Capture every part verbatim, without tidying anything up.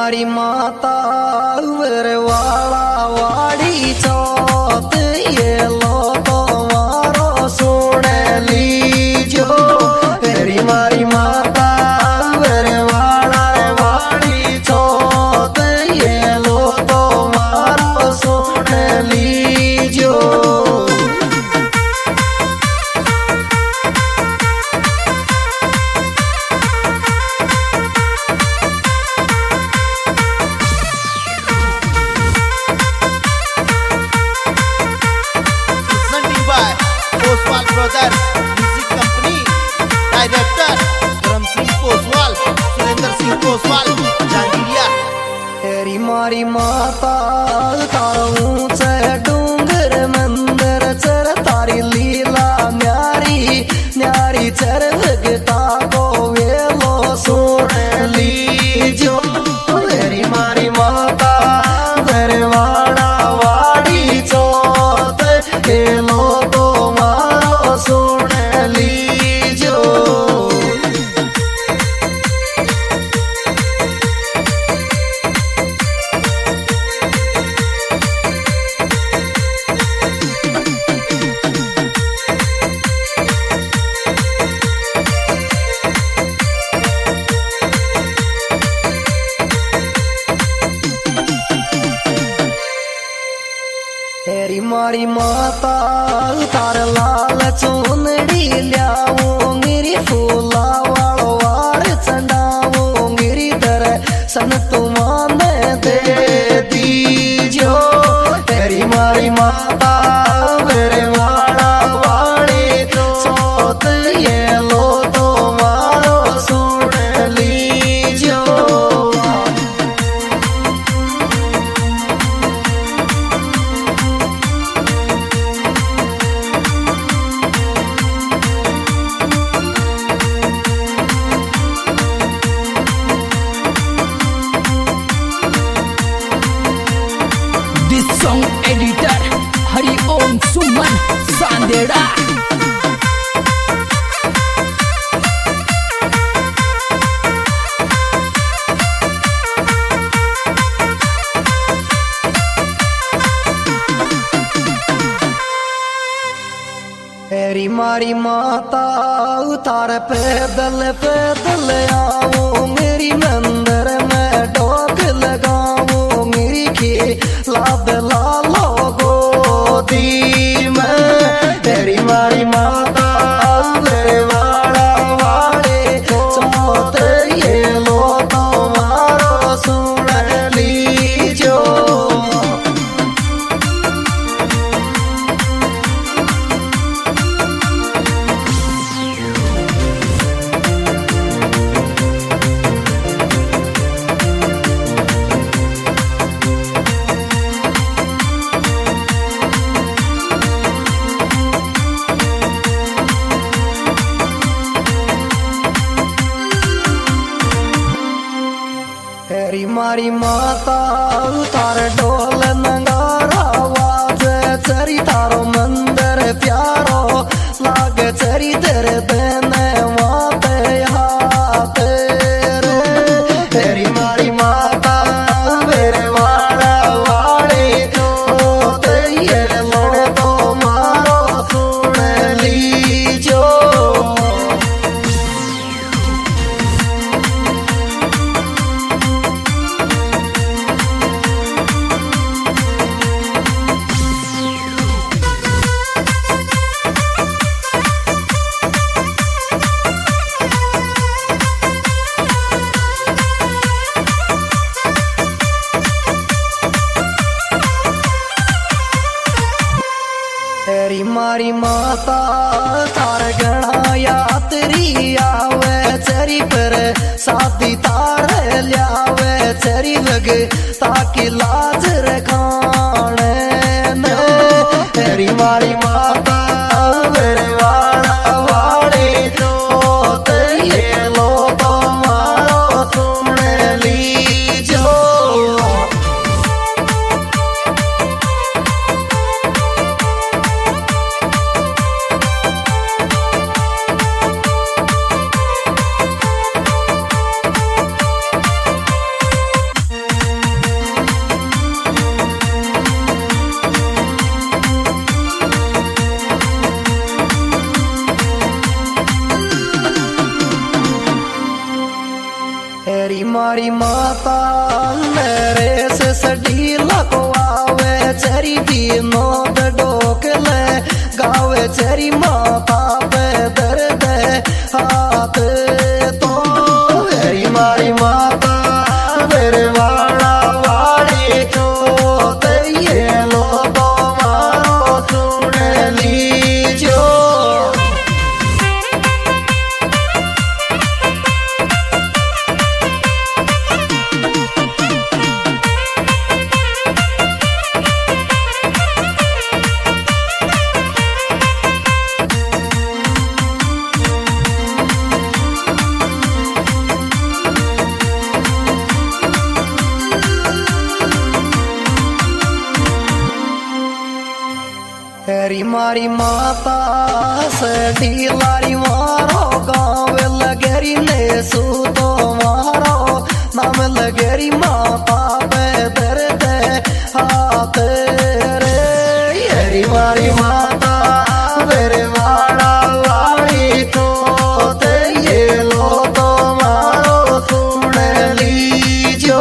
मारी माता वर वाला वाड़ी चौथ ये लो तो मारो सुन लीजो। तेरी मारी माता वर वाला वाड़ी चौथ ये लो तो मारो सुन लीजो। Poswal brother music company, director Dharam Singh Poswal, Surendra Singh Poswal, Jangiriya. तेरी मारी माता तारा ऊंचे डूंगर मंदिर चर तारी लीला न्यारी न्यारी चर भगता को वेलो सुन लीजो। तेरी मारी माता दरवाड़ा वाड़ी चौथ खेलो तो मारो सुन लीजो। तेरी मारी माता तार लाल चूनड़ी लियाओ मेरी फूला वालो वार चंडाओ मेरी दर सन तुमान दे दीजो। तेरी मारी माता मेरे वाला वाड़ी चौथ ये लो तो मारो सुन लीजो। Song editor Hari Om Suman Sandera। तेरी मारी माता उतार पैदल पैदल आओ मेरी मंदिर में डोक लगाओ मेरी के लाद लालो गोदी में। तेरी मारी माता मेरे वाड़ा वाड़े चौथ ये लो तो मारो सुन लीजो। तेरी मारी माता तार ढोल नगारा आवाज चरी तारो मंदिर प्यारो लाग चरी तेरे देने वाते हाथ रे। तेरी मारी माता मेरे वाड़ा वाड़ी चौथ ये लो तो मारो सुन लीजो। तेरी मारी माता तार गणा यात्री आवे चरी पर साथी तार लियावे चरी लग ताकि लाज रखाने ने। तेरी मारी माता मेरे वाड़ा वाड़ी चौथ ये लो तो मारो सुन लीजो। माता मेरे से सडी लगवावे चरी भी नोद डोकले गावे चरी माता पे दर्द हाथ तो मेरी मारी माता मेरे वाला वाली तो ये लो तो मारो सुन लीजो। हेरी मारी माता से डीलारी मारो गाँव लगेरी ने सू तो मारो नाम लगेरी माता पे दर्द हाथ रे। हेरी मारी माता मेरे वाड़ा वाड़ी तो ते ये लो तो मारो सुन लीजो।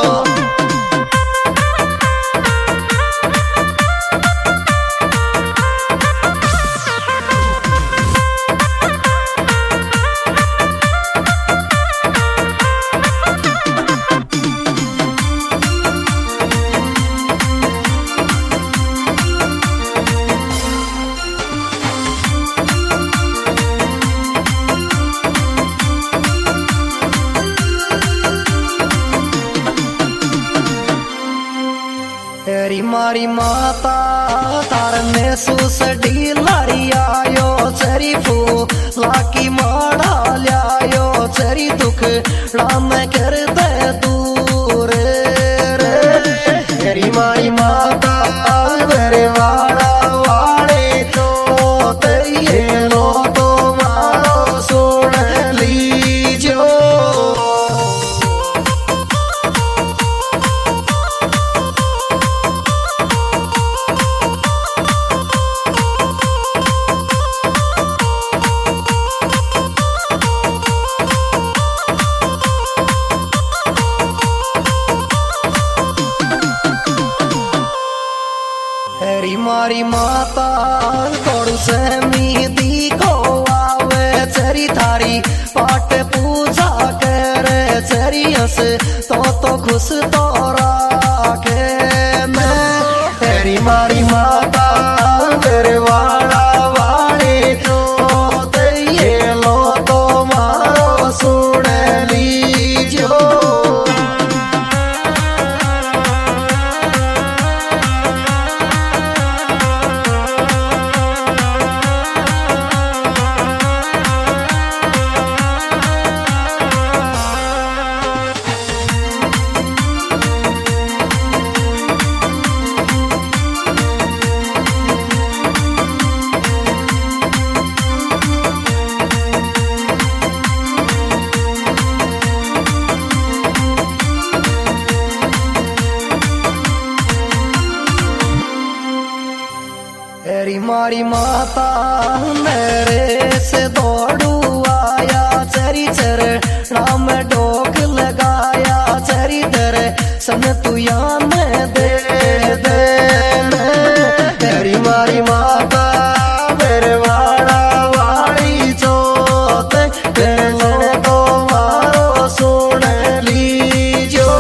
हेरी मारी माता तारने सुस डीलारी आयो चरी फू लाकी माड़ा ल्यायो चरी दुख राम कर दे दूर रे। हेरी मारी माता मेरे वाड़ा वाड़े तो ये लो तो मारो सुन लीजो। हेरी मारी माता तोड़ू से मीदी को आवे चरी थारी पाट पूजा करे चरी हस तो तो खुश तो राखे मैं। हेरी मारी माता तेरे वाला वाली तो ते ये लो तो मारो सुन लीजो। हेरी मारी माता मेरे से दौड़ू आया चरी चर राम डोक लगाया चरी दर सन तू यान दे दे। हेरी मारी माता मेरे वाड़ा वाड़ी चोत कहने तो मारो सुन लीजो।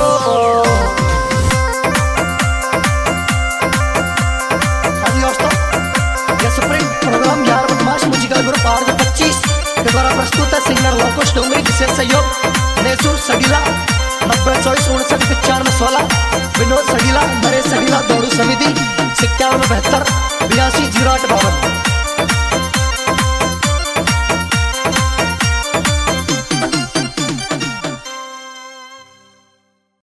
प्रोग्राम यार बदमाश म्यूजिकल ग्रुप आर पच्चीस के द्वारा प्रस्तुत है सिंगर लोकेश डोंगरी विशेष सहयोग नेसूर सगीला नब्बे चौबीस उनसठ पचानवे सोलह विनोद सगीला नरेश सगीला दौड़ू समिति इक्यावन बहत्तर